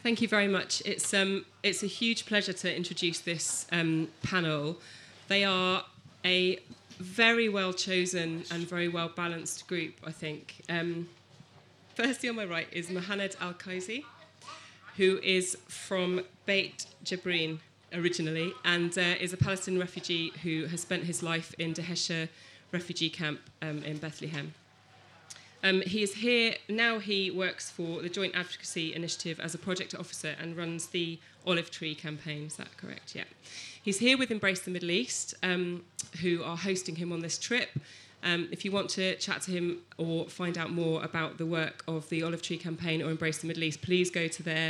Thank you very much. It's a huge pleasure to introduce this panel. They are a very well chosen and very well balanced group, I think. Firstly, on my right is Mohanad Al-Kaizi, who is from Beit Jibrin originally and is a Palestinian refugee who has spent his life in Dahesha refugee camp in Bethlehem. He is here now. He works for the Joint Advocacy Initiative as a project officer and runs the Olive Tree campaign. Is that correct? Yeah. He's here with Embrace the Middle East, who are hosting him on this trip. If you want to chat to him or find out more about the work of the Olive Tree campaign or Embrace the Middle East, please go to their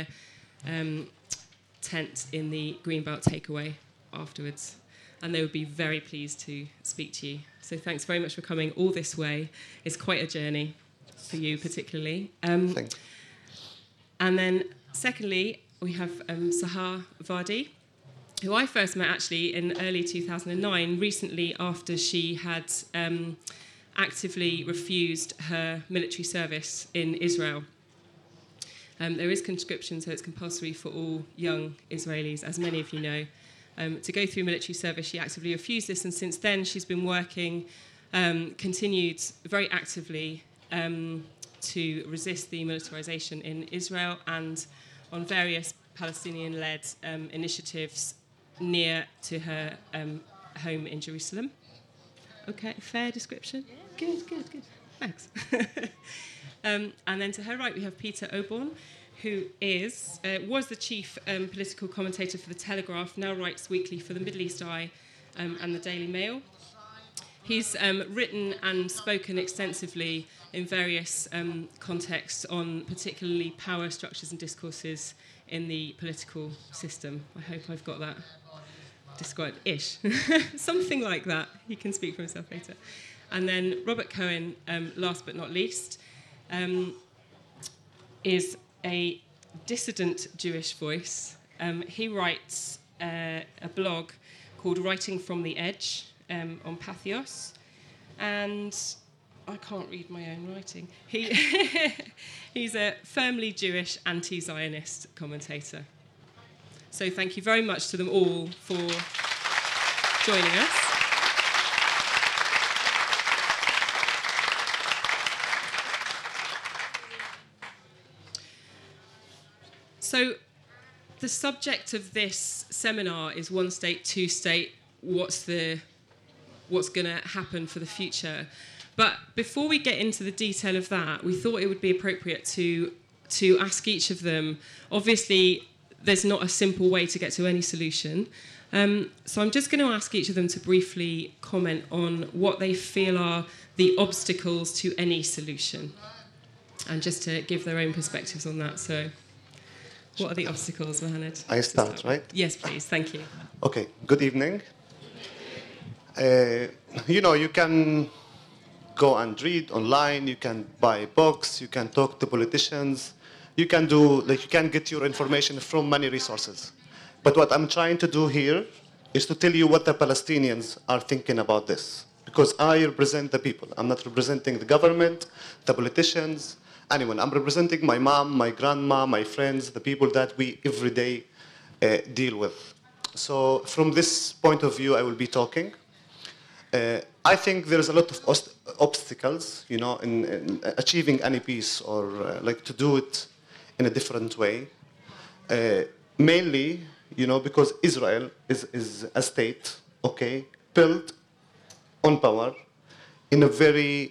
tent in the Greenbelt Takeaway afterwards. And they would be very pleased to speak to you. So thanks very much for coming all this way. It's quite a journey for you particularly. Thank you. And then secondly, we have Sahar Vardi, who I first met actually in early 2009, recently after she had actively refused her military service in Israel. There is conscription, so it's compulsory for all young Israelis, as many of you know. To go through military service, she actively refused this, and since then she's been working, continued very actively to resist the militarization in Israel and on various Palestinian-led initiatives near to her home in Jerusalem. Okay, fair description? Yeah. Good. Thanks. And then to her right, we have Peter Oborn, who was the chief political commentator for The Telegraph, now writes weekly for the Middle East Eye and the Daily Mail. He's written and spoken extensively in various contexts on particularly power structures and discourses in the political system. I hope I've got that described-ish. Something like that. He can speak for himself later. And then Robert Cohen, last but not least, is a dissident Jewish voice. He writes a blog called Writing from the Edge on Pathos, and I can't read my own writing. He's a firmly Jewish anti-Zionist commentator. So thank you very much to them all for joining us. So the subject of this seminar is one state, two state, what's going to happen for the future. But before we get into the detail of that, we thought it would be appropriate to ask each of them. Obviously, there's not a simple way to get to any solution. So I'm just going to ask each of them to briefly comment on what they feel are the obstacles to any solution, and just to give their own perspectives on that. So what are the obstacles, Mohanad? I start, right? Yes, please. Thank you. Okay. Good evening. You can go and read online. You can buy books. You can talk to politicians. You can get your information from many resources. But what I'm trying to do here is to tell you what the Palestinians are thinking about this, because I represent the people. I'm not representing the government, the politicians, anyone. I'm representing my mom, my grandma, my friends, the people that we every day deal with. So from this point of view, I will be talking. I think there's a lot of obstacles, in achieving any peace or to do it in a different way. Mainly, because Israel is a state, built on power in a very,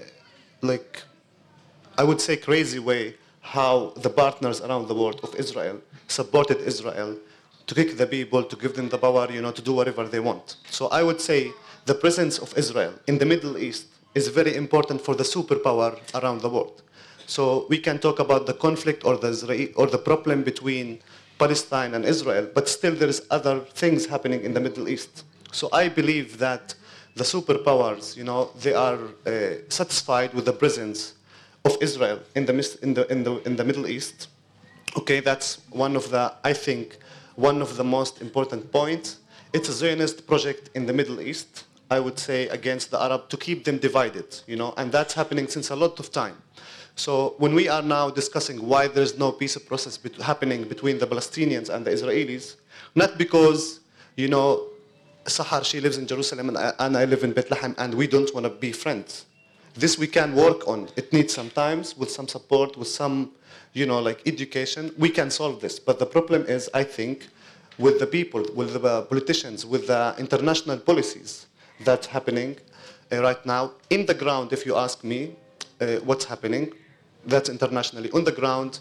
I would say crazy way, how the partners around the world of Israel supported Israel to kick the people, to give them the power, to do whatever they want. So I would say the presence of Israel in the Middle East is very important for the superpower around the world. So we can talk about the conflict or the problem between Palestine and Israel, but still there is other things happening in the Middle East. So I believe that the superpowers, they are satisfied with the presence of Israel in the Middle East. That's one of the most important points. It's a Zionist project in the Middle East, I would say, against the Arab, to keep them divided, and that's happening since a lot of time. So when we are now discussing why there is no peace process happening between the Palestinians and the Israelis, not because, you know, Sahar, she lives in Jerusalem and I live in Bethlehem and we don't want to be friends. This we can work on. It needs some time, with some support, with some, you know, like education, we can solve this. But the problem is, I think, with the people, with the politicians, with the international policies that's happening right now. In the ground, if you ask me what's happening, that's internationally. On the ground,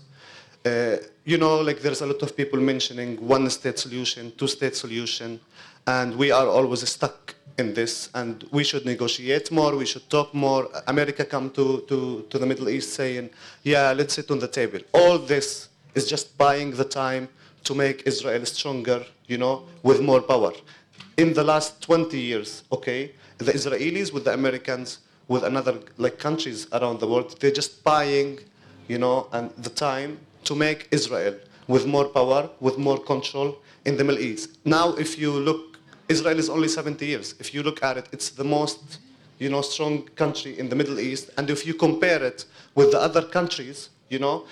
you know, like there's a lot of people mentioning one-state solution, two-state solution, and we are always stuck in this, and we should negotiate more, we should talk more. America come to the Middle East saying, yeah, let's sit on the table. All this is just buying the time to make Israel stronger, you know, with more power. In the last 20 years, okay, the Israelis with the Americans, with another like countries around the world, they're just buying, you know, and the time to make Israel with more power, with more control in the Middle East. Now, if you look, Israel is only 70 years. If you look at it, it's the most, you know, strong country in the Middle East. And if you compare it with the other countries, you know,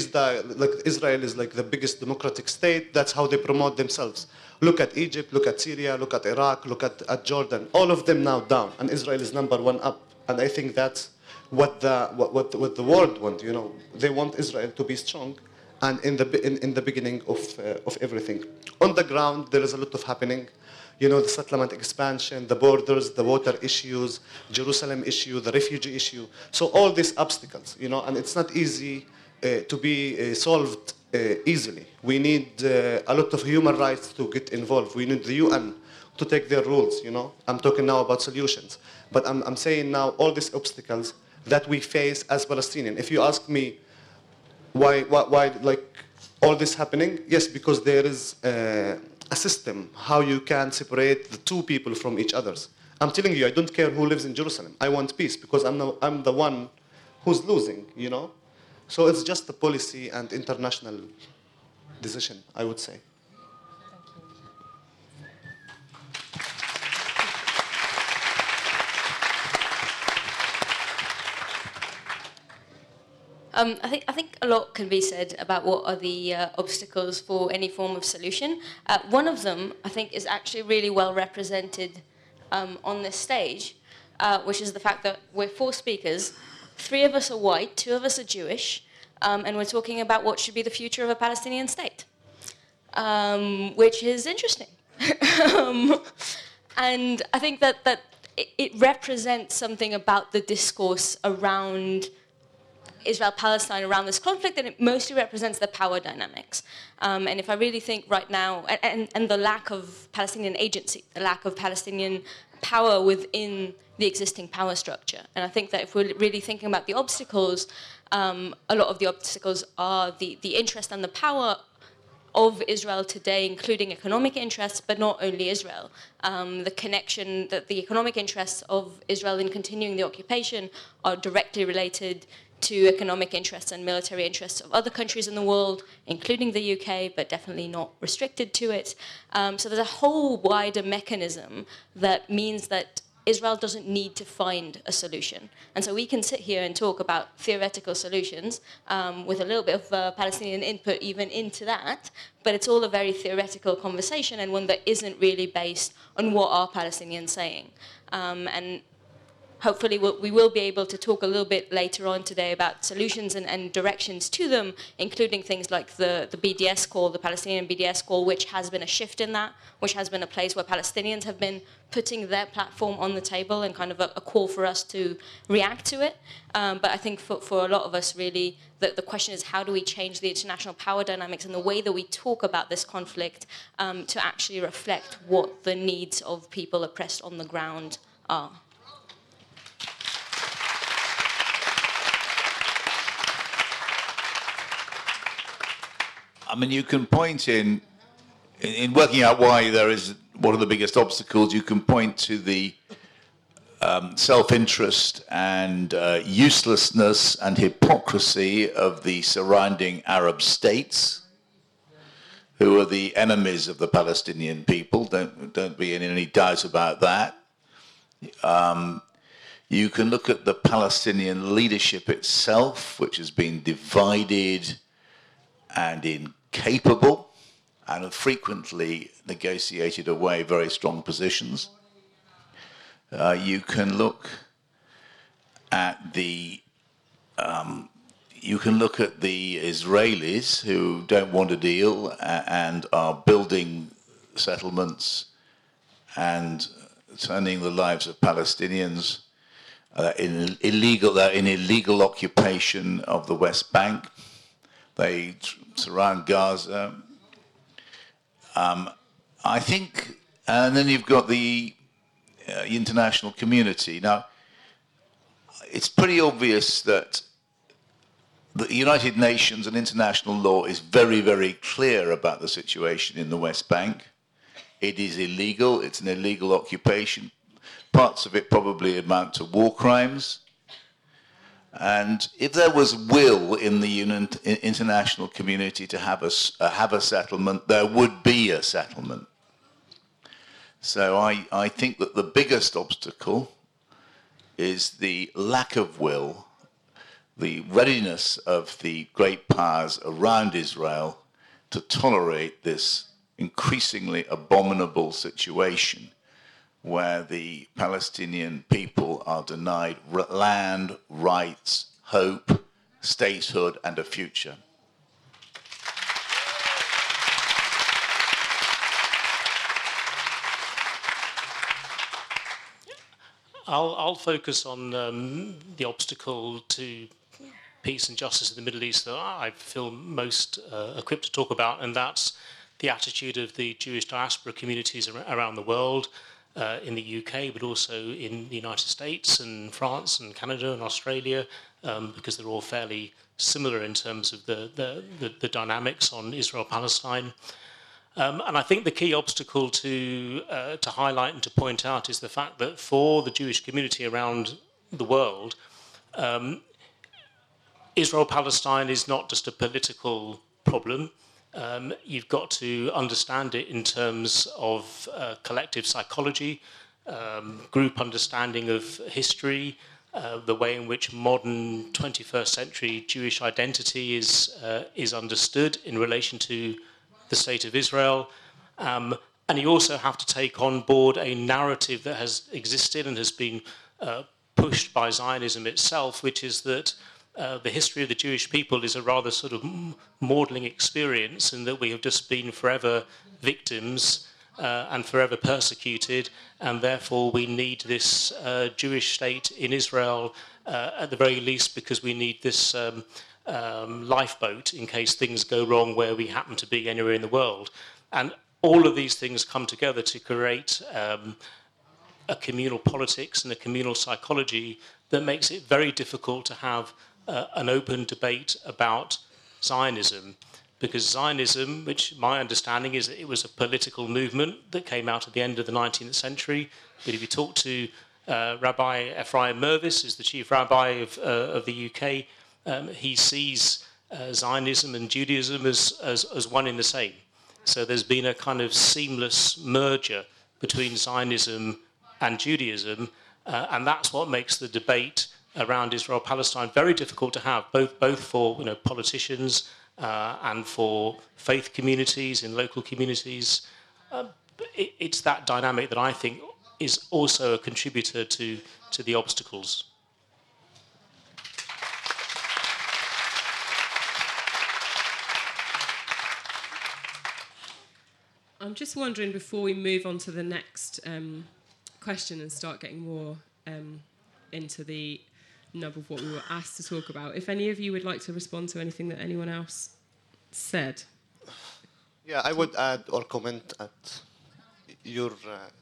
Israel is like the biggest democratic state. That's how they promote themselves. Look at Egypt, look at Syria, look at Iraq, look at Jordan. All of them now down, and Israel is #1 up. And I think that's what the world want. You know, they want Israel to be strong, and in the beginning of everything. On the ground, there is a lot of happening. You know, the settlement expansion, the borders, the water issues, Jerusalem issue, the refugee issue. So all these obstacles, you know, and it's not easy to be solved easily. We need a lot of human rights to get involved. We need the UN to take their roles, you know. I'm talking now about solutions. But I'm saying now all these obstacles that we face as Palestinians. If you ask me why like all this happening, yes, because there is a system, how you can separate the two people from each other. I'm telling you, I don't care who lives in Jerusalem. I want peace because I'm the one who's losing, you know? So it's just a policy and international decision, I would say. I think a lot can be said about what are the obstacles for any form of solution. One of them, I think, is actually really well represented on this stage, which is the fact that we're 4 speakers, 3 of us are white, 2 of us are Jewish, and we're talking about what should be the future of a Palestinian state, which is interesting. And I think that it represents something about the discourse around Israel-Palestine around this conflict, and it mostly represents the power dynamics. And if I really think right now, and the lack of Palestinian agency, the lack of Palestinian power within the existing power structure. And I think that if we're really thinking about the obstacles, a lot of the obstacles are the interest and the power of Israel today, including economic interests, but not only Israel. The connection that the economic interests of Israel in continuing the occupation are directly related to economic interests and military interests of other countries in the world, including the UK, but definitely not restricted to it. So there's a whole wider mechanism that means that Israel doesn't need to find a solution. And so we can sit here and talk about theoretical solutions with a little bit of Palestinian input even into that, but it's all a very theoretical conversation and one that isn't really based on what are Palestinians saying. And hopefully we will be able to talk a little bit later on today about solutions and directions to them, including things like the BDS call, the Palestinian BDS call, which has been a shift in that, which has been a place where Palestinians have been putting their platform on the table and kind of a call for us to react to it. But I think for a lot of us, really, the question is how do we change the international power dynamics and the way that we talk about this conflict to actually reflect what the needs of people oppressed on the ground are. I mean, you can point in working out why there is one of the biggest obstacles, you can point to the self-interest and uselessness and hypocrisy of the surrounding Arab states, who are the enemies of the Palestinian people. Don't be in any doubt about that. You can look at the Palestinian leadership itself, which has been divided and incapable and have frequently negotiated away very strong positions. You can look at the Israelis who don't want a deal and are building settlements and turning the lives of Palestinians in illegal occupation of the West Bank. They surround Gaza. I think, and then you've got the international community. Now, it's pretty obvious that the United Nations and international law is very, very clear about the situation in the West Bank. It is illegal. It's an illegal occupation. Parts of it probably amount to war crimes. And if there was will in the international community to have a settlement, there would be a settlement. So I think that the biggest obstacle is the lack of will, the readiness of the great powers around Israel to tolerate this increasingly abominable situation where the Palestinian people are denied land, rights, hope, statehood, and a future. I'll focus on the obstacle to peace and justice in the Middle East that I feel most equipped to talk about, and that's the attitude of the Jewish diaspora communities around the world, in the UK, but also in the United States and France and Canada and Australia, because they're all fairly similar in terms of the dynamics on Israel-Palestine. And I think the key obstacle to highlight and to point out is the fact that for the Jewish community around the world, Israel-Palestine is not just a political problem. You've got to understand it in terms of collective psychology, group understanding of history, the way in which modern 21st century Jewish identity is understood in relation to the state of Israel. And you also have to take on board a narrative that has existed and has been pushed by Zionism itself, which is that the history of the Jewish people is a rather sort of maudling experience, and that we have just been forever victims and forever persecuted, and therefore we need this Jewish state in Israel at the very least, because we need this lifeboat in case things go wrong where we happen to be anywhere in the world. And all of these things come together to create a communal politics and a communal psychology that makes it very difficult to have an open debate about Zionism, because Zionism, which my understanding is that it was a political movement that came out at the end of the 19th century, but if you talk to Rabbi Ephraim Mervis, who's the chief rabbi of the UK, he sees Zionism and Judaism as one in the same. So there's been a kind of seamless merger between Zionism and Judaism, and that's what makes the debate around Israel-Palestine very difficult to have, both for politicians and for faith communities in local communities. It's that dynamic that I think is also a contributor to the obstacles. I'm just wondering, before we move on to the next question and start getting more into the nub of what we were asked to talk about, if any of you would like to respond to anything that anyone else said. Yeah, I would add or comment at your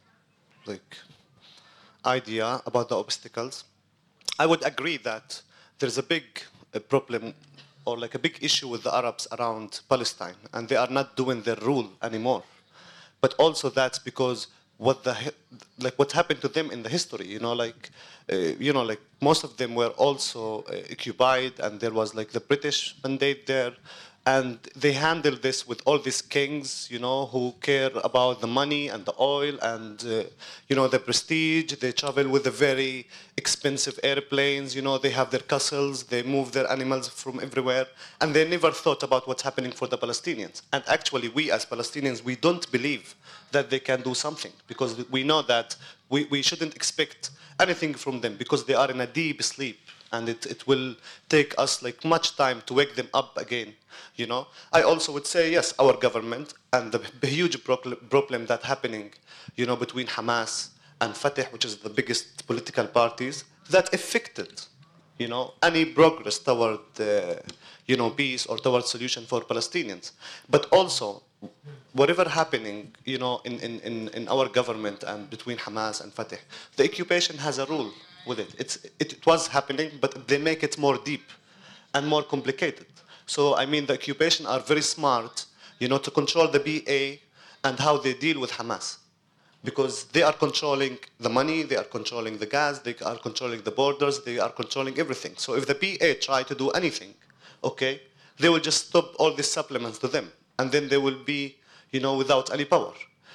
idea about the obstacles. I would agree that there's a big problem or a big issue with the Arabs around Palestine, and they are not doing their rule anymore. But also that's because what happened to them in the history, most of them were also occupied, and there was the British mandate there, And they handle this with all these kings, you know, who care about the money and the oil and, you know, the prestige. They travel with the very expensive airplanes, you know, they have their castles, they move their animals from everywhere, and they never thought about what's happening for the Palestinians. And actually, we as Palestinians, we don't believe that they can do something, because we know that we shouldn't expect anything from them, because they are in a deep sleep, and it will take us like much time to wake them up again. You know, I also would say, yes, our government and the huge problem that's happening, you know, between Hamas and Fatah, which is the biggest political parties, that affected, you know, any progress toward, you know, peace or toward solution for Palestinians. But also, whatever happening, you know, in our government and between Hamas and Fatah, the occupation has a rule with it. It was happening, but they make it more deep and more complicated. So, I mean, the occupation are very smart, you know, to control the BA and how they deal with Hamas. Because they are controlling the money, they are controlling the gas, they are controlling the borders, they are controlling everything. So if the BA try to do anything, okay, they will just stop all these supplements to them. And then they will be, you know, without any power.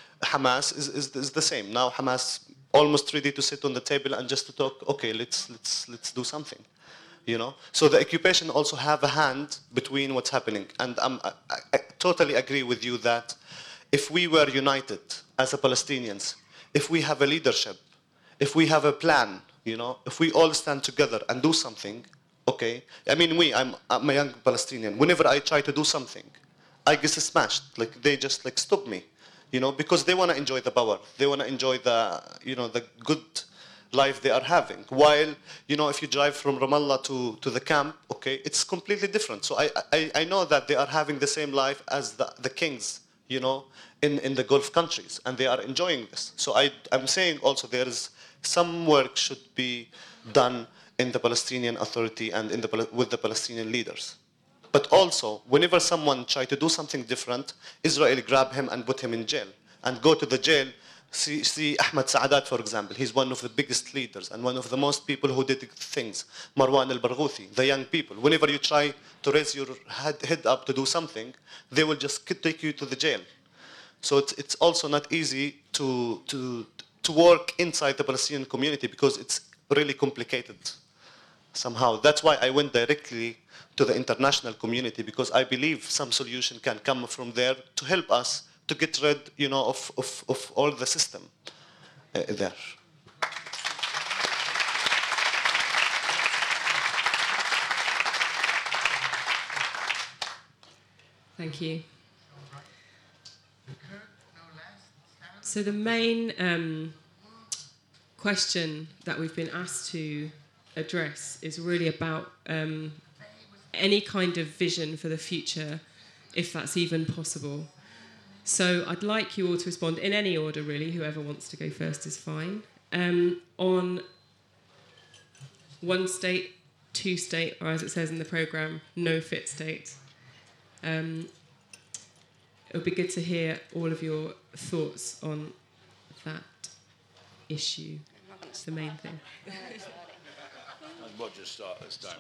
Hamas is the same. Now Hamas almost ready to sit on the table and just to talk, okay, let's do something. You know, so the occupation also have a hand between what's happening, and I totally agree with you that if we were united as a Palestinians, if we have a leadership, if we have a plan, you know, if we all stand together and do something, okay. I mean, I'm a young Palestinian. Whenever I try to do something, I get smashed. Like they just like stop me, you know, because they want to enjoy the power, they want to enjoy the, you know, the good life they are having. While, you know, if you drive from Ramallah to the camp, okay, it's completely different. So I know that they are having the same life as the kings, you know, in the Gulf countries, and they are enjoying this. So I'm saying also there is some work should be done in the Palestinian Authority and with the Palestinian leaders. But also, whenever someone try to do something different, Israel grab him and put him in jail, and go to the jail. See Ahmed Saadat, for example. He's one of the biggest leaders and one of the most people who did things. Marwan al-Barghouthi, the young people. Whenever you try to raise your head up to do something, they will just take you to the jail. So it's also not easy to work inside the Palestinian community, because it's really complicated somehow. That's why I went directly to the international community, because I believe some solution can come from there to help us to get rid, you know, of all the system there. Thank you. So the main question that we've been asked to address is really about any kind of vision for the future, if that's even possible. So I'd like you all to respond in any order, really. Whoever wants to go first is fine. On one state, two state, or as it says in the programme, no fit state. It would be good to hear all of your thoughts on that issue. It's the main thing. We'll just start this time.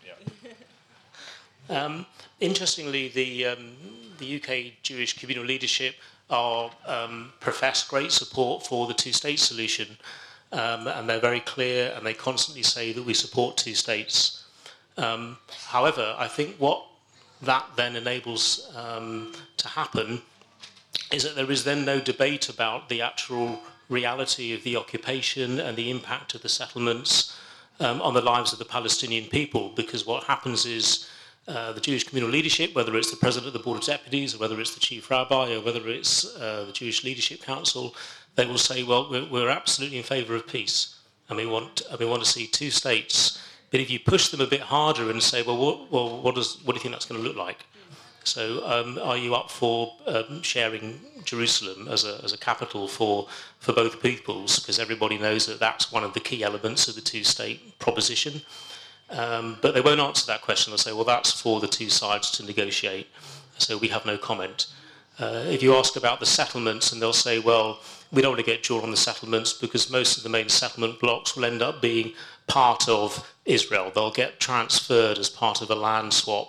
Interestingly, the UK Jewish communal leadership profess great support for the two-state solution, and they're very clear, and they constantly say that we support two states. However, I think what that then enables to happen is that there is then no debate about the actual reality of the occupation and the impact of the settlements on the lives of the Palestinian people, because what happens is the Jewish communal leadership, whether it's the president of the Board of Deputies, or whether it's the chief rabbi, or whether it's the Jewish Leadership Council, they will say, well, we're absolutely in favour of peace, and we want to see two states. But if you push them a bit harder and say, well, what do you think that's going to look like? So are you up for sharing Jerusalem as a capital for both peoples? Because everybody knows that that's one of the key elements of the two-state proposition. But they won't answer that question. They'll say, well, that's for the two sides to negotiate. So we have no comment. If you ask about the settlements, and they'll say, well, we don't want to get drawn on the settlements because most of the main settlement blocks will end up being part of Israel. They'll get transferred as part of a land swap.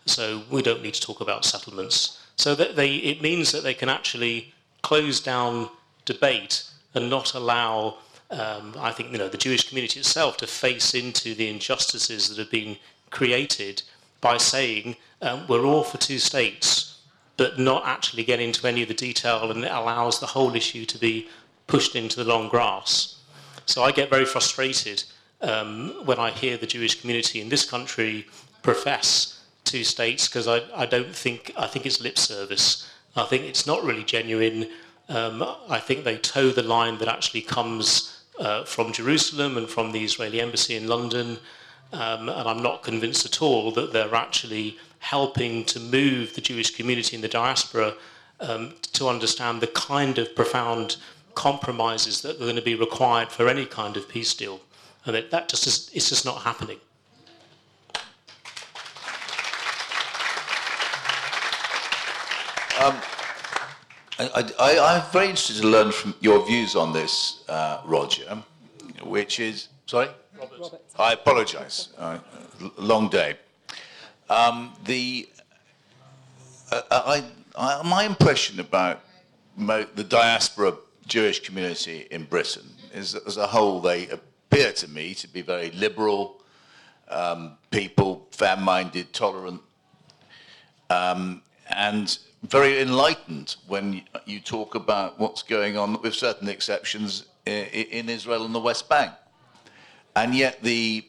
so we don't need to talk about settlements. So that it means that they can actually close down debate and not allow, I think, the Jewish community itself to face into the injustices that have been created by saying we're all for two states, but not actually get into any of the detail, and it allows the whole issue to be pushed into the long grass. So I get very frustrated when I hear the Jewish community in this country profess two states, because I think it's lip service. I think it's not really genuine. I think they toe the line that actually comes from Jerusalem and from the Israeli embassy in London, and I'm not convinced at all that they're actually helping to move the Jewish community in the diaspora to understand the kind of profound compromises that are going to be required for any kind of peace deal, and it's just not happening. I'm very interested to learn from your views on this, Roger, which is... Sorry? Robert. I apologise. Long day. My impression about the diaspora Jewish community in Britain is that as a whole they appear to me to be very liberal people, fair-minded, tolerant, and very enlightened when you talk about what's going on, with certain exceptions, in Israel and the West Bank. And yet the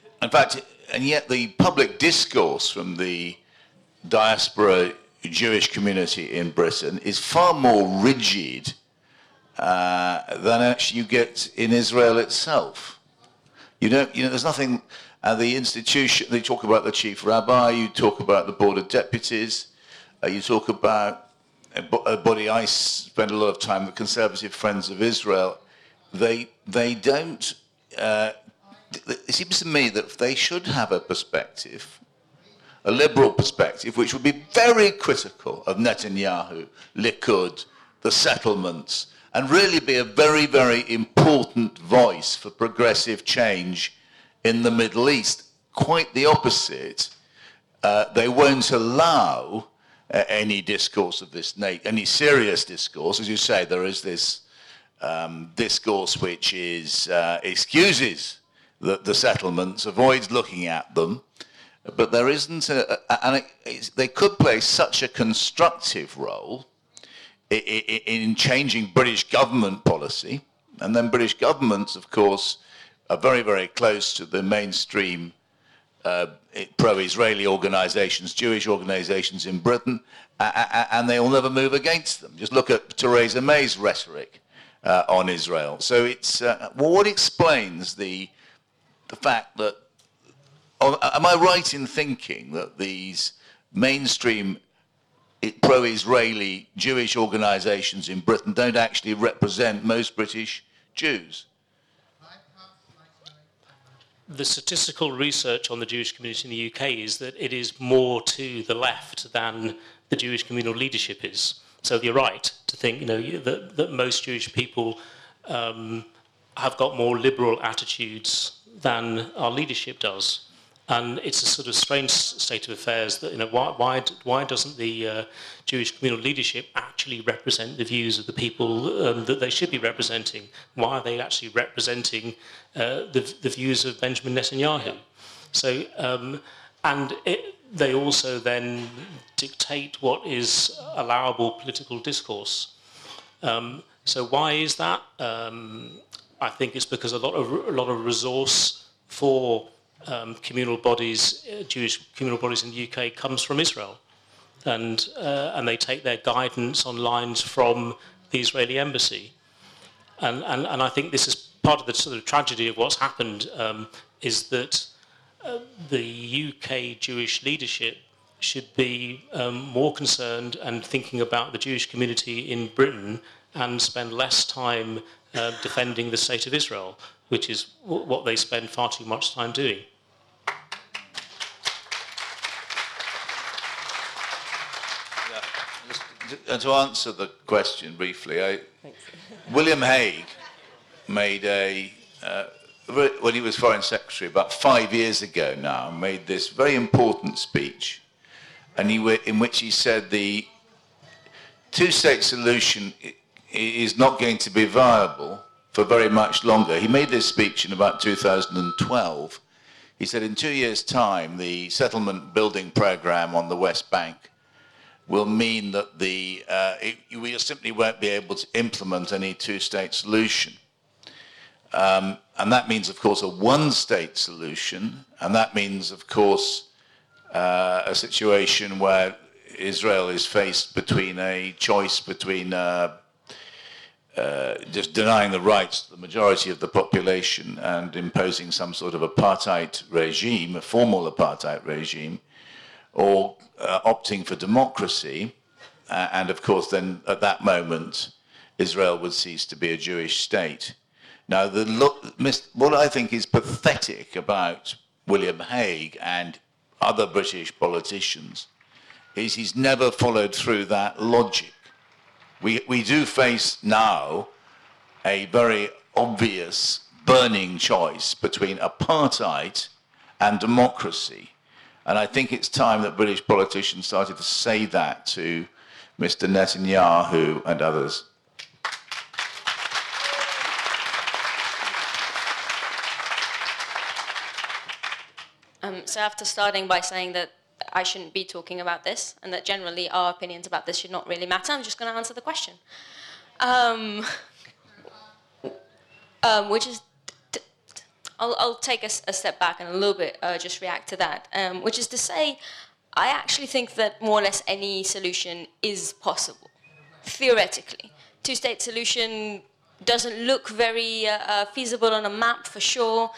public discourse from the diaspora Jewish community in Britain is far more rigid than actually you get in Israel itself. There's nothing. The institution. They talk about the chief rabbi. You talk about the board of deputies. You talk about a body I spend a lot of time with, Conservative Friends of Israel. They don't. It seems to me that they should have a perspective, a liberal perspective, which would be very critical of Netanyahu, Likud, the settlements, and really be a very, very important voice for progressive change in the Middle East. Quite the opposite. They won't allow any discourse of this nature, any serious discourse. As you say, there is this discourse which is excuses the settlements, avoids looking at them, but there isn't, they could play such a constructive role in changing British government policy, and then British governments, of course, are very, very close to the mainstream pro-Israeli organisations, Jewish organisations in Britain, and they will never move against them. Just look at Theresa May's rhetoric on Israel. So it's what explains the fact that, am I right in thinking that these mainstream pro-Israeli Jewish organisations in Britain don't actually represent most British Jews? The statistical research on the Jewish community in the UK is that it is more to the left than the Jewish communal leadership is. So you're right to think, that most Jewish people have got more liberal attitudes than our leadership does. And it's a sort of strange state of affairs that, why doesn't the Jewish communal leadership actually represent the views of the people that they should be representing? Why are they actually representing the views of Benjamin Netanyahu? So, they also then dictate what is allowable political discourse. So why is that? I think it's because a lot of resource for communal bodies, Jewish communal bodies in the UK, comes from Israel, and they take their guidance on lines from the Israeli embassy, and I think this is part of the sort of tragedy of what's happened, is that the UK Jewish leadership should be more concerned and thinking about the Jewish community in Britain and spend less time defending the state of Israel, which is what they spend far too much time doing. And to answer the question briefly, William Hague made when he was Foreign Secretary about 5 years ago now, made this very important speech and in which he said the two-state solution is not going to be viable for very much longer. He made this speech in about 2012. He said in 2 years' time, the settlement building program on the West Bank will mean that we simply won't be able to implement any two-state solution. And that means, of course, a one-state solution, and that means, of course, a situation where Israel is faced between a choice between just denying the rights to the majority of the population and imposing some sort of apartheid regime, a formal apartheid regime, or opting for democracy. And of course, then at that moment, Israel would cease to be a Jewish state. Now, what I think is pathetic about William Hague and other British politicians is he's never followed through that logic. We do face now a very obvious burning choice between apartheid and democracy. And I think it's time that British politicians started to say that to Mr. Netanyahu and others. So after starting by saying that I shouldn't be talking about this, and that generally our opinions about this should not really matter, I'm just going to answer the question. Which is, I'll take a step back and a little bit just react to that, which is to say, I actually think that more or less any solution is possible, theoretically. Two-state solution doesn't look very feasible on a map for sure,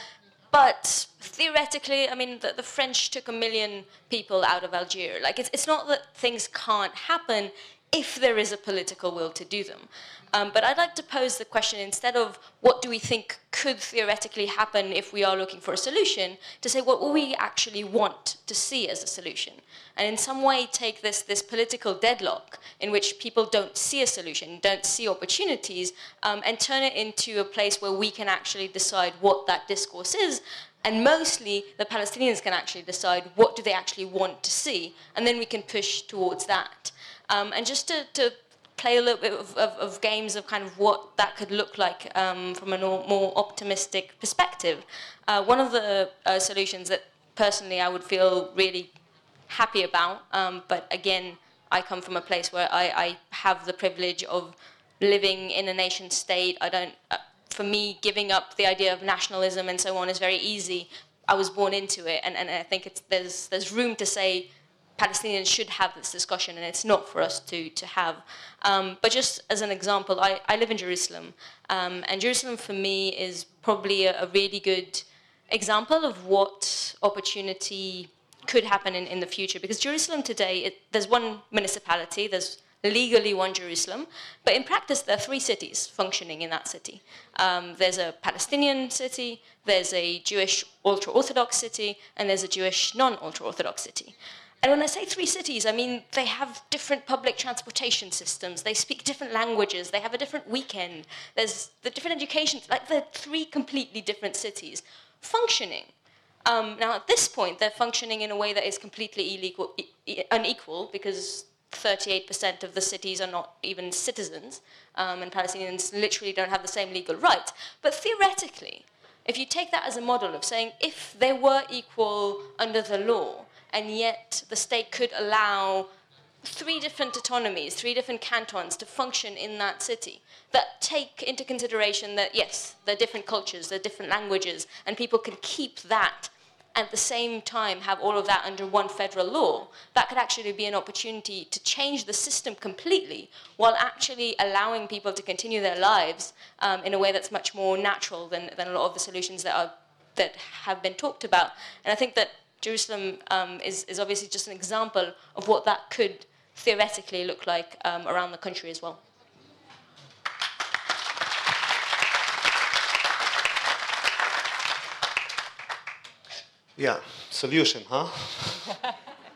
but theoretically, I mean, the French took 1 million people out of Algeria. Like, it's not that things can't happen if there is a political will to do them. But I'd like to pose the question, instead of what do we think could theoretically happen if we are looking for a solution, to say what will we actually want to see as a solution? And in some way take this political deadlock in which people don't see a solution, don't see opportunities, and turn it into a place where we can actually decide what that discourse is. And mostly the Palestinians can actually decide what do they actually want to see, and then we can push towards that. And just to play a little bit of games of kind of what that could look like from a more optimistic perspective. One of the solutions that personally I would feel really happy about, but again, I come from a place where I have the privilege of living in a nation state. For me, giving up the idea of nationalism and so on is very easy. I was born into it, and I think there's room to say Palestinians should have this discussion, and it's not for us to have. But just as an example, I live in Jerusalem, and Jerusalem for me is probably a really good example of what opportunity could happen in the future. Because Jerusalem today, there's one municipality, there's legally one Jerusalem, but in practice there are 3 cities functioning in that city. There's a Palestinian city, there's a Jewish ultra-Orthodox city, and there's a Jewish non-ultra-Orthodox city. And when I say 3 cities, I mean they have different public transportation systems, they speak different languages, they have a different weekend, there's the different education, like they're 3 completely different cities functioning. Now at this point, they're functioning in a way that is completely unequal, because 38% of the cities are not even citizens, and Palestinians literally don't have the same legal rights. But theoretically, if you take that as a model of saying if they were equal under the law, and yet the state could allow 3 different autonomies, 3 different cantons to function in that city, that take into consideration that, yes, there are different cultures, there are different languages, and people can keep that at the same time have all of that under one federal law, that could actually be an opportunity to change the system completely while actually allowing people to continue their lives in a way that's much more natural than a lot of the solutions that have been talked about. And I think that Jerusalem is obviously just an example of what that could theoretically look like around the country as well. Yeah, solution, huh? Okay.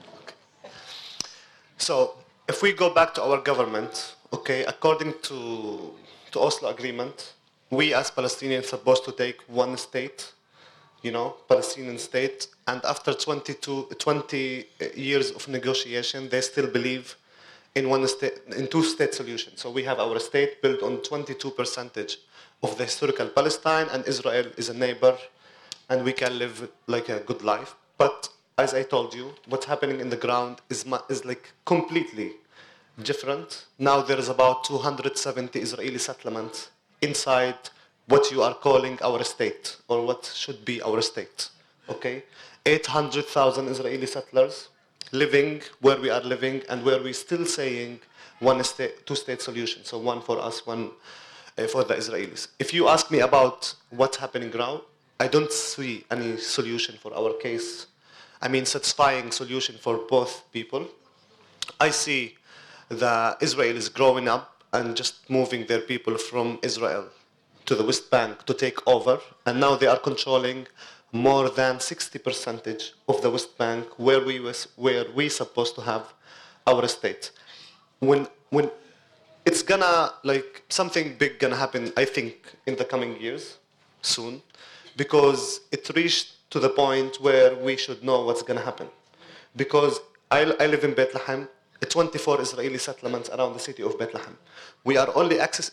So if we go back to our government, okay, according to Oslo Agreement, we as Palestinians are supposed to take one state Palestinian state. And after 20 years of negotiation, they still believe in two-state solution. So we have our state built on 22% of the historical Palestine, and Israel is a neighbor, and we can live like a good life. But as I told you, what's happening in the ground is like completely different. Now there is about 270 Israeli settlements inside what you are calling our state, or what should be our state. Okay, 800,000 Israeli settlers living where we are living, and where we're still saying two-state solution. So one for us, one for the Israelis. If you ask me about what's happening now, I don't see any solution for our case. I mean, satisfying solution for both people. I see the Israelis growing up and just moving their people from Israel to the West Bank to take over, and now they are controlling more than 60% of the West Bank, where we supposed to have our state. When it's gonna, like, something big gonna happen, I think, in the coming years, soon, because it reached to the point where we should know what's gonna happen. Because I live in Bethlehem, 24 Israeli settlements around the city of Bethlehem. We are only access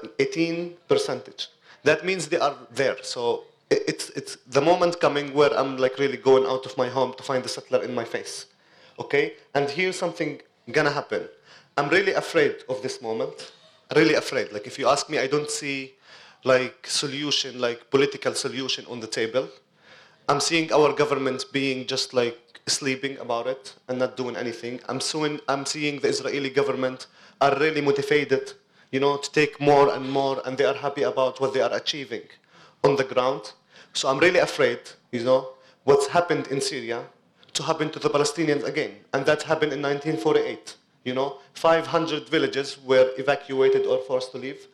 18%. That means they are there. So it's the moment coming where I'm like really going out of my home to find the settler in my face. Okay? And here's something gonna happen. I'm really afraid of this moment. Really afraid. Like, if you ask me, I don't see like solution, like political solution on the table. I'm seeing our government being just like sleeping about it and not doing anything. I'm seeing the Israeli government are really motivated, to take more and more, and they are happy about what they are achieving on the ground. So I'm really afraid, what's happened in Syria to happen to the Palestinians again. And that happened in 1948. 500 villages were evacuated or forced to leave.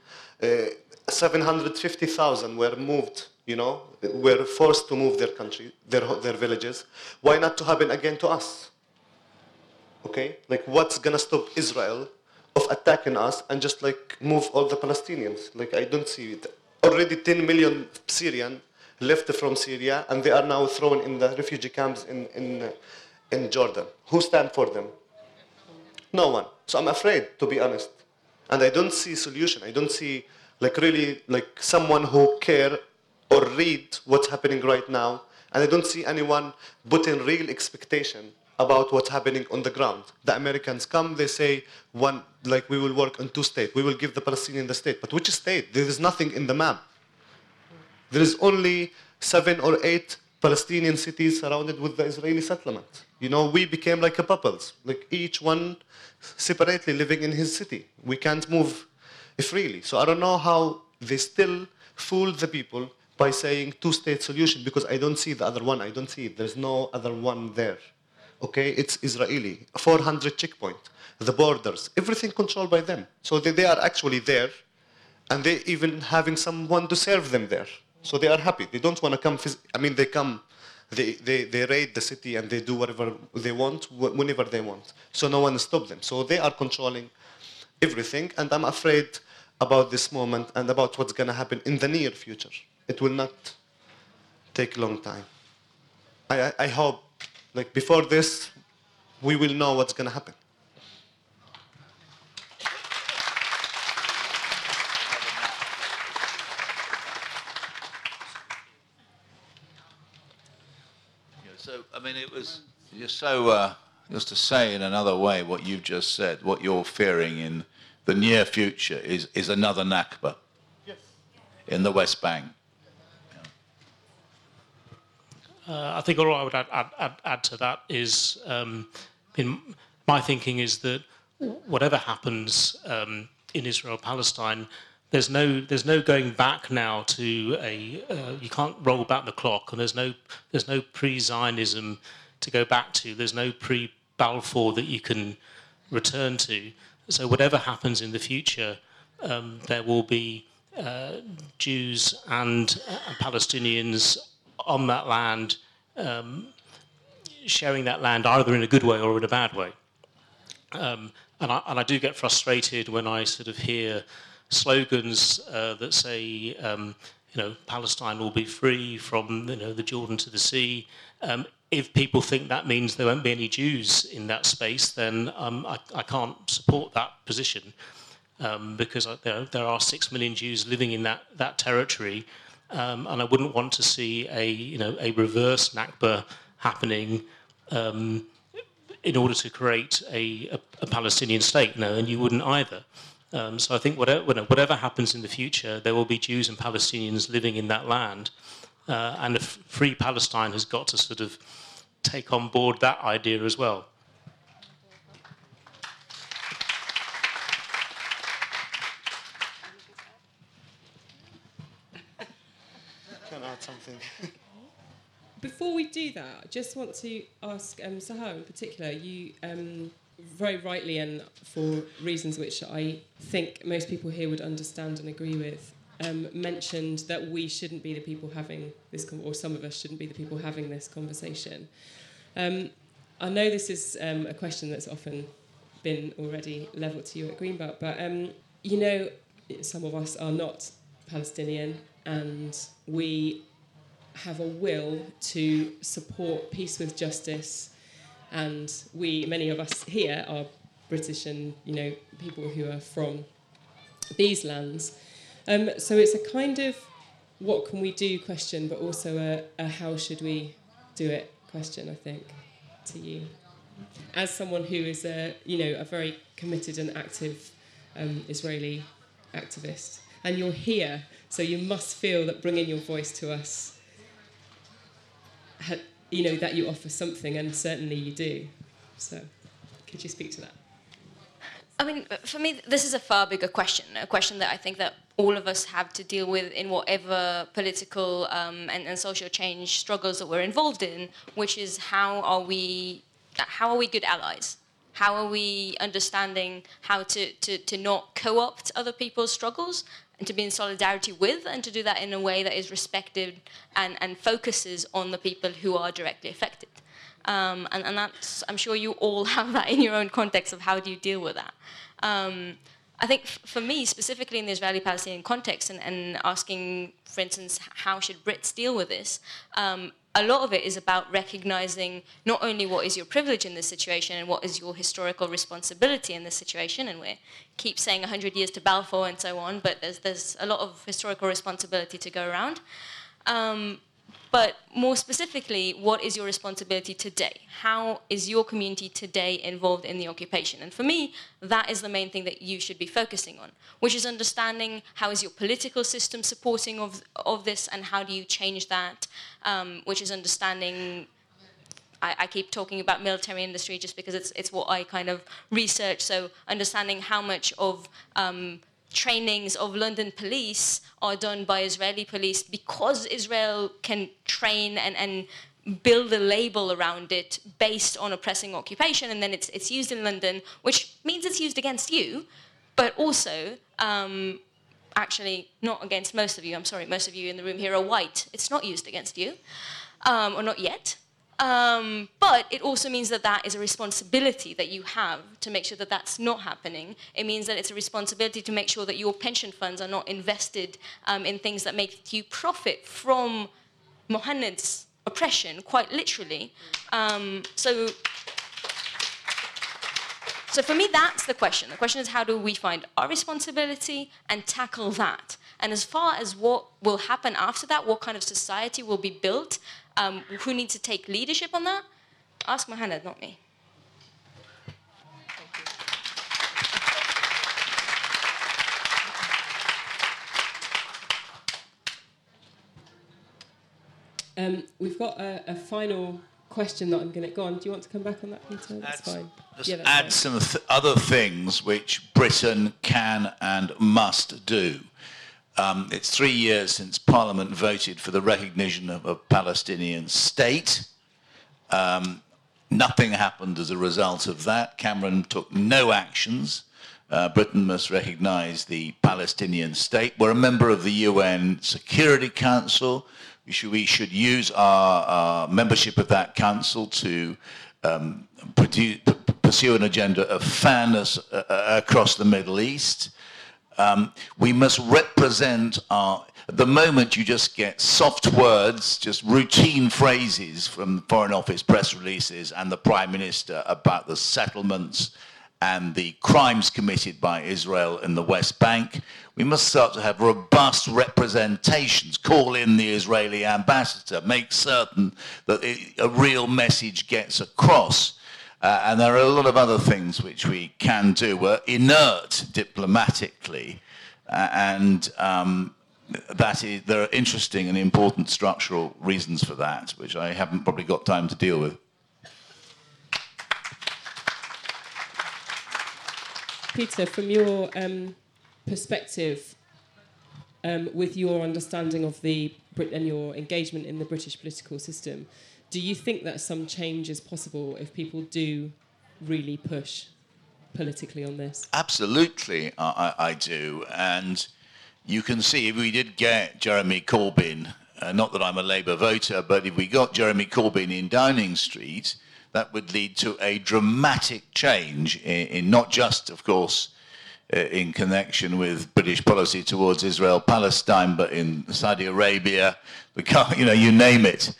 750,000 were moved, were forced to move their country, their villages. Why not to happen again to us? Okay? Like, what's gonna stop Israel of attacking us and just like move all the Palestinians? Like, I don't see it. Already 10 million Syrian left from Syria, and they are now thrown in the refugee camps in Jordan. Who stand for them? No one. So I'm afraid, to be honest. And I don't see solution. I don't see really someone who care or read what's happening right now. And I don't see anyone putting real expectation about what's happening on the ground. The Americans come, they say, we will work on two states. We will give the Palestinian the state. But which state? There is nothing in the map. There is only 7 or 8 Palestinian cities surrounded with the Israeli settlement. We became like a bubbles, like each one separately living in his city. We can't move freely. So I don't know how they still fool the people by saying two-state solution, because I don't see the other one. I don't see it. There's no other one there. Okay, it's Israeli. 400 checkpoint, the borders, everything controlled by them. So they are actually there, and they even having someone to serve them there. So they are happy. They don't want to come. They come, they raid the city, and they do whatever they want, whenever they want. So no one stops them. So they are controlling everything, and I'm afraid about this moment and about what's going to happen in the near future. It will not take a long time. I hope, before this, we will know what's going to happen. So, it was just so, just to say in another way what you've just said, what you're fearing in the near future is another Nakba. Yes. In the West Bank. I think all I would add to that is, my thinking is that whatever happens in Israel-Palestine, there's no going back now to you can't roll back the clock, and there's no pre-Zionism to go back to. There's no pre-Balfour that you can return to. So whatever happens in the future, there will be Jews and Palestinians on that land, sharing that land either in a good way or in a bad way. And I do get frustrated when I sort of hear slogans that say Palestine will be free from the Jordan to the sea. If people think that means there won't be any Jews in that space, then I can't support that position, because there are 6 million Jews living in that territory, and I wouldn't want to see a reverse Nakba happening in order to create a Palestinian state, and you wouldn't either. So I think whatever happens in the future, there will be Jews and Palestinians living in that land, and a free Palestine has got to sort of take on board that idea as well. Can I add something? Before we do that, I just want to ask Sahar in particular, you very rightly, and for reasons which I think most people here would understand and agree with, mentioned that we shouldn't be the people having this, or some of us shouldn't be the people having this conversation. I know this is a question that's often been already levelled to you at Greenbelt, but some of us are not Palestinian, and we have a will to support peace with justice, and many of us here are British and people who are from these lands. So it's a kind of what can we do question, but also a how should we do it question, I think, to you. As someone who is a very committed and active Israeli activist, and you're here, so you must feel that bringing your voice to us, that you offer something, and certainly you do. So, could you speak to that? I mean, for me, this is a far bigger question, a question that I think that all of us have to deal with in whatever political and social change struggles that we're involved in, which is how are we good allies? How are we understanding how to not co-opt other people's struggles and to be in solidarity with, and to do that in a way that is respected and focuses on the people who are directly affected. And that's, I'm sure you all have that in your own context of how do you deal with that. I think for me, specifically in the Israeli-Palestinian context, and asking, for instance, how should Brits deal with this, a lot of it is about recognizing not only what is your privilege in this situation and what is your historical responsibility in this situation, and we keep saying 100 years to Balfour and so on, but there's a lot of historical responsibility to go around. But more specifically, what is your responsibility today? How is your community today involved in the occupation? And for me, that is the main thing that you should be focusing on, which is understanding how is your political system supporting of this, and how do you change that, which is understanding, I keep talking about military industry just because it's what I kind of research, so understanding how much of trainings of London police are done by Israeli police because Israel can train and build a label around it based on oppressing occupation, and then it's used in London, which means it's used against you, but also actually not against most of you. I'm sorry, most of you in the room here are white. It's not used against you, or not yet. But it also means that that is a responsibility that you have to make sure that that's not happening. It means that it's a responsibility to make sure that your pension funds are not invested in things that make you profit from Mohammed's oppression, quite literally. So for me, that's the question. The question is, how do we find our responsibility and tackle that? And as far as what will happen after that, what kind of society will be built, who needs to take leadership on that? Ask Mohammed, not me. We've got a final question that I'm going to go on. Do you want to come back on that, Peter? That's fine. Just add some other things which Britain can and must do. It's 3 years since Parliament voted for the recognition of a Palestinian state. Nothing happened as a result of that. Cameron took no actions. Britain must recognise the Palestinian state. We're a member of the UN Security Council. We should use our membership of that council to pursue an agenda of fairness across the Middle East. we must represent our... At the moment, you just get soft words, just routine phrases from the Foreign Office press releases and the Prime Minister about the settlements and the crimes committed by Israel in the West Bank. We must start to have robust representations, call in the Israeli ambassador, make certain that a real message gets across. And there are a lot of other things which we can do. We're inert diplomatically, there are interesting and important structural reasons for that, which I haven't probably got time to deal with. Peter, from your perspective, with your understanding of and your engagement in the British political system, do you think that some change is possible if people do really push politically on this? Absolutely, I do. And you can see if we did get Jeremy Corbyn, not that I'm a Labour voter, but if we got Jeremy Corbyn in Downing Street, that would lead to a dramatic change in not just, of course, in connection with British policy towards Israel-Palestine, but in Saudi Arabia, you name it.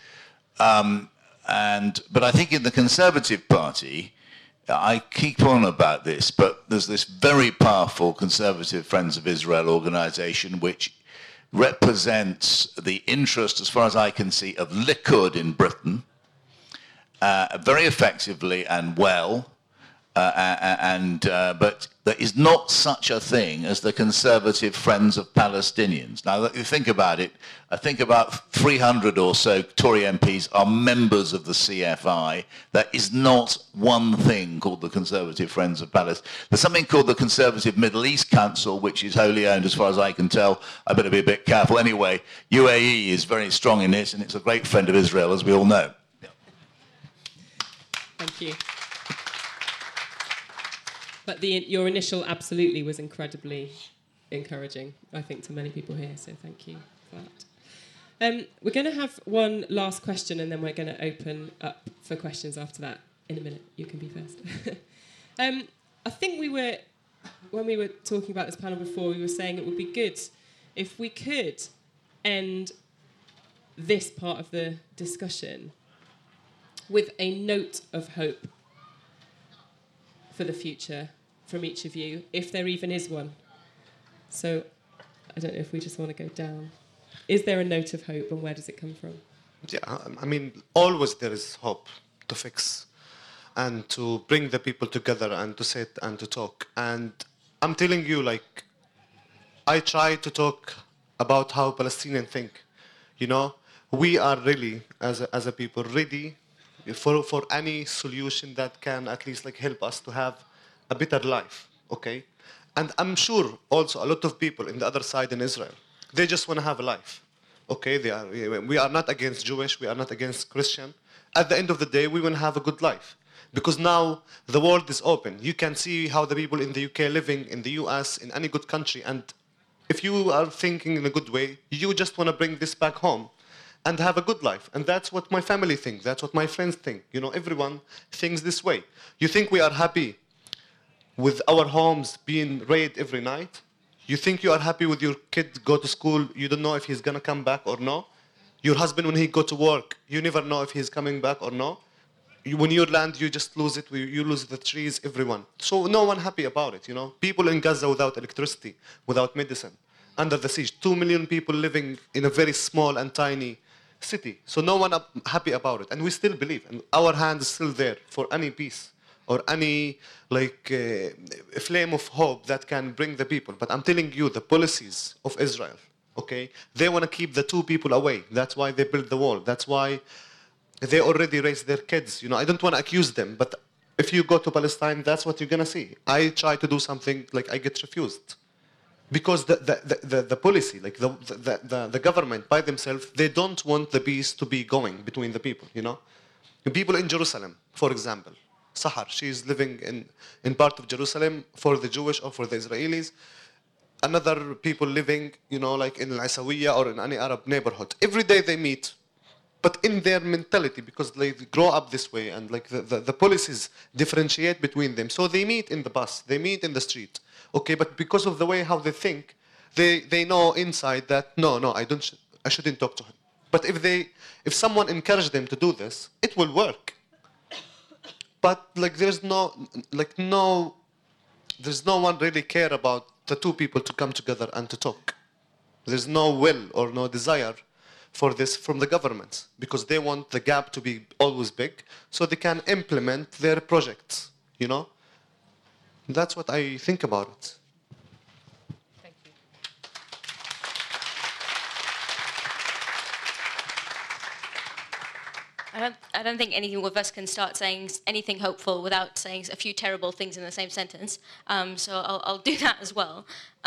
But I think in the Conservative Party, I keep on about this, but there's this very powerful Conservative Friends of Israel organisation which represents the interest, as far as I can see, of Likud in Britain, very effectively and well, but there is not such a thing as the Conservative Friends of Palestinians. Now, if you think about it, I think about 300 or so Tory MPs are members of the CFI. There is not one thing called the Conservative Friends of Palestine. There's something called the Conservative Middle East Council, which is wholly owned, as far as I can tell. I better be a bit careful. Anyway, UAE is very strong in this, and it's a great friend of Israel, as we all know. Thank you. But your initial absolutely was incredibly encouraging, I think, to many people here, so thank you for that. We're going to have one last question, and then we're going to open up for questions after that. In a minute, you can be first. I think when we were talking about this panel before, we were saying it would be good if we could end this part of the discussion with a note of hope for the future from each of you, if there even is one. So I don't know if we just want to go down. Is there a note of hope, and where does it come from? Yeah, I mean, always there is hope to fix and to bring the people together and to sit and to talk. And I'm telling you, like, I try to talk about how Palestinians think. You know, we are really, as a people, ready for any solution that can at least help us to have a better life, okay? And I'm sure also a lot of people in the other side in Israel, they just want to have a life, okay? We are not against Jewish, we are not against Christian. At the end of the day, we want to have a good life. Because now the world is open. You can see how the people in the UK living, in the US, in any good country. And if you are thinking in a good way, you just want to bring this back home and have a good life. And that's what my family thinks. That's what my friends think. You know, everyone thinks this way. You think we are happy with our homes being raided every night? You think you are happy with your kid go to school, you don't know if he's going to come back or no? Your husband, when he go to work, you never know if he's coming back or no? When you land, you just lose it. You lose the trees, everyone. So no one happy about it, you know? People in Gaza without electricity, without medicine, under the siege. 2 million people living in a very small and tiny city. So no one happy about it. And we still believe. And our hand is still there for any peace or any flame of hope that can bring the people. But I'm telling you, the policies of Israel, okay? They want to keep the two people away. That's why they built the wall. That's why they already raised their kids. You know, I don't want to accuse them, but if you go to Palestine, that's what you're going to see. I try to do something, I get refused. Because the policy, the government by themselves, they don't want the peace to be going between the people, you know? The people in Jerusalem, for example, Sahar, she's living in part of Jerusalem for the Jewish or for the Israelis. Another people living, in Al-Isawiya or in any Arab neighborhood. Every day they meet. But in their mentality, because they grow up this way and the policies differentiate between them. So they meet in the bus, they meet in the street. Okay, but because of the way how they think, they know inside that no, I shouldn't talk to him. But if someone encouraged them to do this, it will work. But like there's no one really care about the two people to come together and to talk. There's no will or no desire for this from the government because they want the gap to be always big so they can implement their projects, you know? That's what I think about it. Thank you. I don't think any of us can start saying anything hopeful without saying a few terrible things in the same sentence. So I'll do that as well.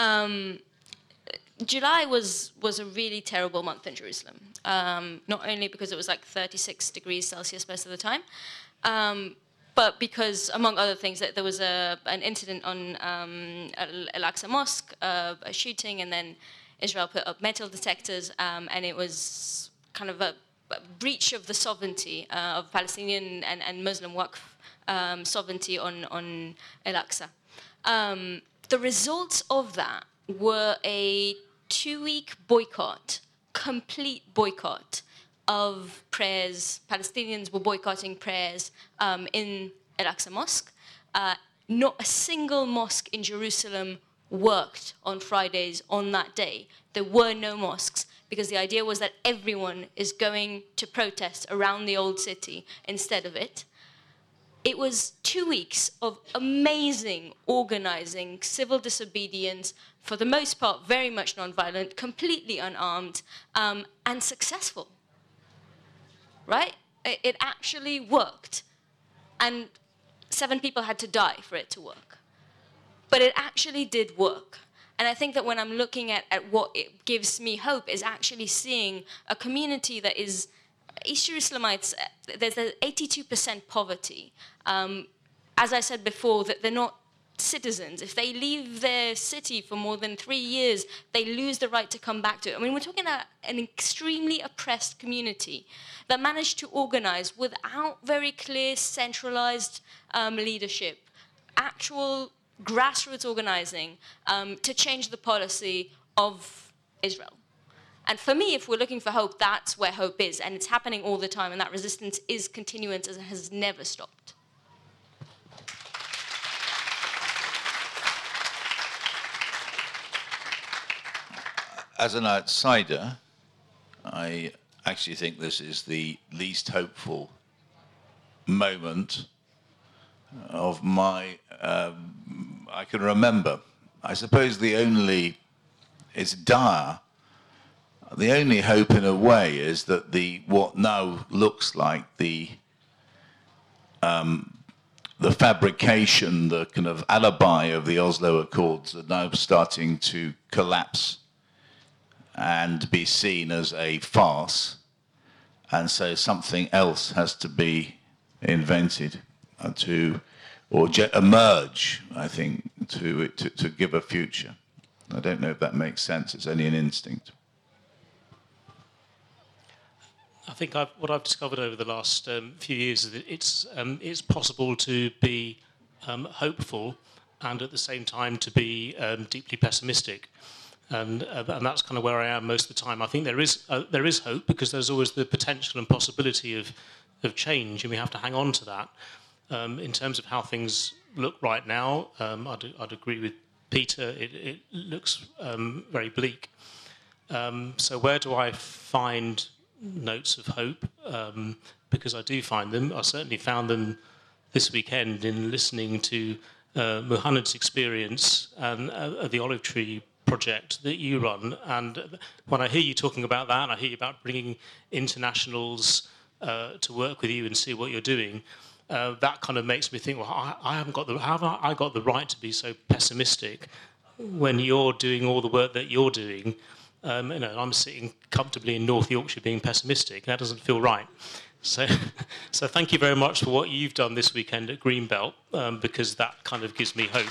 July was a really terrible month in Jerusalem. Not only because it was like 36 degrees Celsius most of the time, but because, among other things, that there was an incident on Al-Aqsa Mosque, a shooting, and then Israel put up metal detectors, and it was kind of a breach of the sovereignty of Palestinian and Muslim Waqf sovereignty on Al-Aqsa. The results of that were a 2-week boycott, complete boycott of prayers. Palestinians were boycotting prayers in Al-Aqsa Mosque. Not a single mosque in Jerusalem worked on Fridays on that day. There were no mosques because the idea was that everyone is going to protest around the old city instead of it. It was 2 weeks of amazing organizing, civil disobedience, for the most part very much non-violent, completely unarmed, and successful. Right? It actually worked. And 7 people had to die for it to work. But it actually did work. And I think that when I'm looking at what it gives me hope is actually seeing a community that is East Jerusalemites, there's 82% poverty. As I said before, that they're not citizens. If they leave their city for more than 3 years, they lose the right to come back to it. I mean, we're talking about an extremely oppressed community that managed to organize without very clear centralized leadership, actual grassroots organizing to change the policy of Israel. And for me, if we're looking for hope, that's where hope is. And it's happening all the time. And that resistance is continuous and has never stopped. As an outsider, I actually think this is the least hopeful moment of my, I can remember. I suppose it's dire. The only hope in a way is that what now looks like the fabrication, the kind of alibi of the Oslo Accords are now starting to collapse and be seen as a farce. And so something else has to be invented or emerge, I think, to give a future. I don't know if that makes sense. It's only an instinct. I think what I've discovered over the last few years is that it's possible to be hopeful and at the same time to be deeply pessimistic. And that's kind of where I am most of the time. I think there is hope because there's always the potential and possibility of change, and we have to hang on to that. In terms of how things look right now, I'd agree with Peter. It looks very bleak. So where do I find notes of hope? Because I do find them. I certainly found them this weekend in listening to Muhannad's experience and the Olive Tree project that you run. And when I hear you talking about that, and I hear you about bringing internationals to work with you and see what you're doing, that kind of makes me think, well, how have I got the right to be so pessimistic when you're doing all the work that you're doing? I'm sitting comfortably in North Yorkshire being pessimistic. That doesn't feel right. So thank you very much for what you've done this weekend at Greenbelt, because that kind of gives me hope.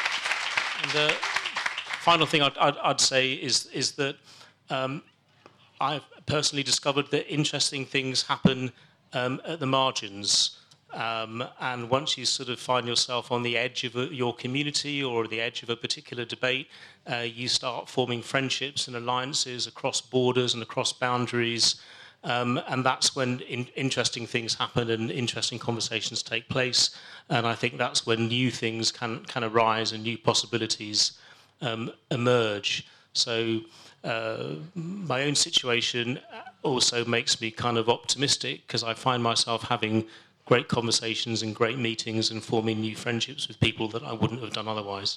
And the final thing I'd say is that I've personally discovered that interesting things happen at the margins. And once you sort of find yourself on the edge of your community or the edge of a particular debate, you start forming friendships and alliances across borders and across boundaries. And that's when interesting things happen and interesting conversations take place. And I think that's when new things can arise and new possibilities emerge. So my own situation also makes me kind of optimistic, because I find myself having great conversations and great meetings and forming new friendships with people that I wouldn't have done otherwise.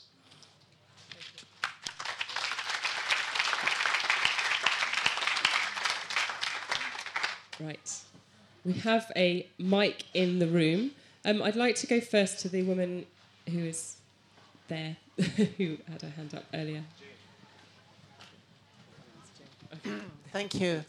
Right. We have a mic in the room. I'd like to go first to the woman who is there, who had her hand up earlier. Thank you.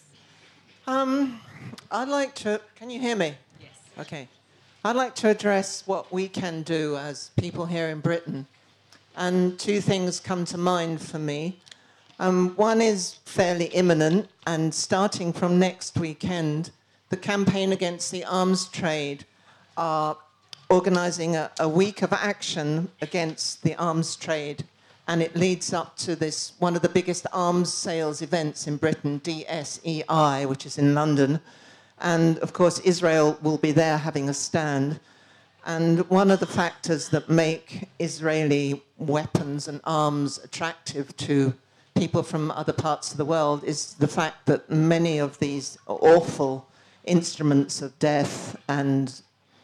I'd like to... Can you hear me? Yes. Okay. I'd like to address what we can do as people here in Britain. And two things come to mind for me. One is fairly imminent, and starting from next weekend, the Campaign Against the Arms Trade are organising a week of action against the arms trade, and it leads up to this, one of the biggest arms sales events in Britain, DSEI, which is in London. And of course, Israel will be there having a stand. And one of the factors that make Israeli weapons and arms attractive to people from other parts of the world is the fact that many of these awful instruments of death and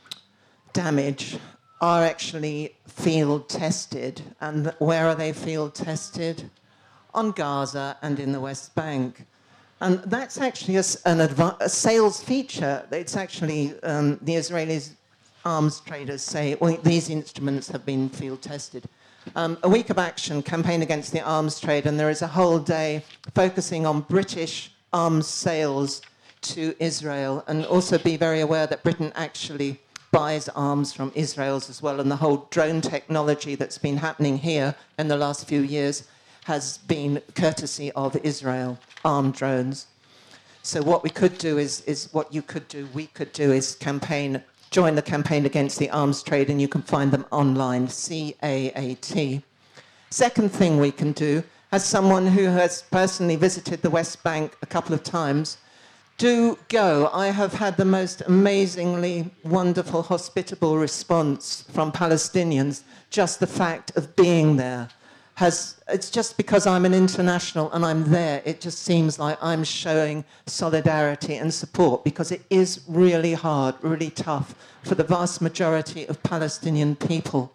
damage are actually field tested. And where are they field tested? On Gaza and in the West Bank. And that's actually a sales feature. It's actually, the Israelis arms traders say, well, these instruments have been field tested. A week of action, Campaign Against the Arms Trade, and there is a whole day focusing on British arms sales to Israel, and also be very aware that Britain actually buys arms from Israel as well, and the whole drone technology that's been happening here in the last few years has been courtesy of Israel, armed drones. So what we could do is what you could do, we could do, is join the Campaign Against the Arms Trade, and you can find them online, CAAT. Second thing we can do, as someone who has personally visited the West Bank a couple of times, do go. I have had the most amazingly wonderful, hospitable response from Palestinians. Just the fact of being there it's just because I'm an international and I'm there, it just seems like I'm showing solidarity and support, because it is really hard, really tough for the vast majority of Palestinian people,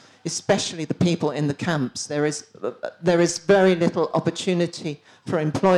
especially the people in the camps. There is very little opportunity for employment.